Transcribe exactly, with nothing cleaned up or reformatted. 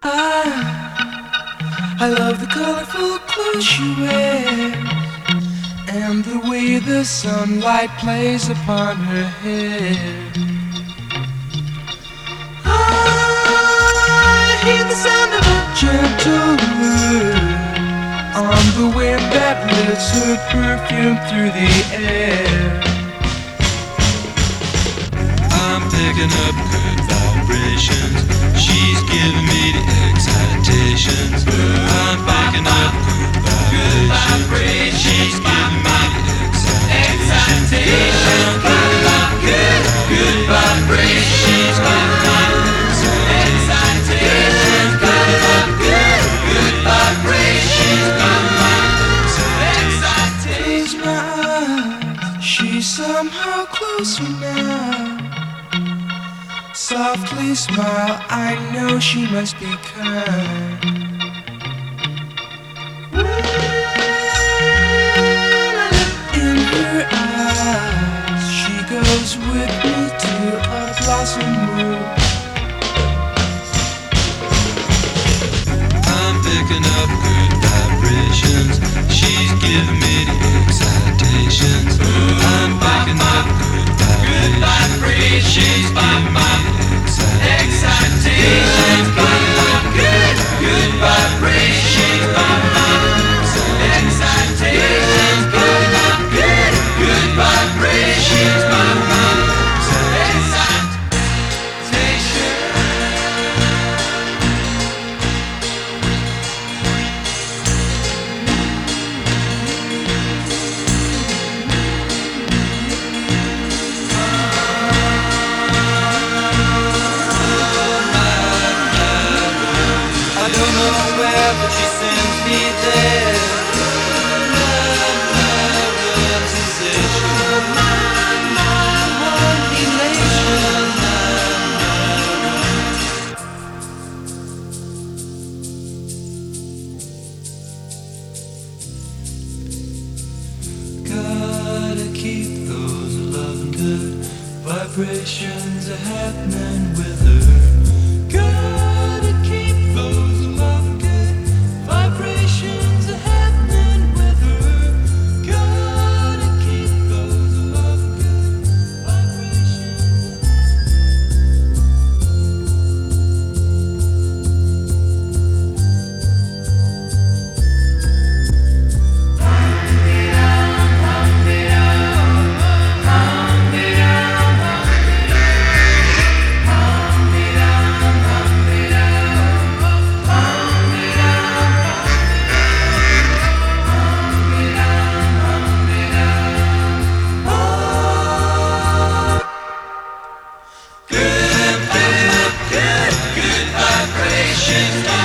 I, I love the colorful clothes she wears and the way the sunlight plays upon her hair. I hear the sound of a gentle word on the wind that lifts her perfume through the air. I'm picking up good vibrations. She's giving me the excitations. I'm picking up good vibrations. She's giving me the excitations. Good, good, good vibrations. She's giving me the excitations. Good, good, good vibrations. She's giving me the excitations. Close my eyes, she's somehow closer now. Softly smile, I know she must be kind. In her eyes, she goes with me to a blossom room. I'm picking up good vibrations. She's giving me the excitations. I'm picking up good vibrations. She's giving me the excitations. Good, good vibrations. Excitations. Good, good, good vibrations. I don't know where, but she sends me there. Love, love, sensation. My, my, one elation. Gotta keep those loving good vibrations are happening with her. Gotta keep those loving good vibrations are happening with her. Gotta keep those loving good vibrations. Good, good, good, good vibrations.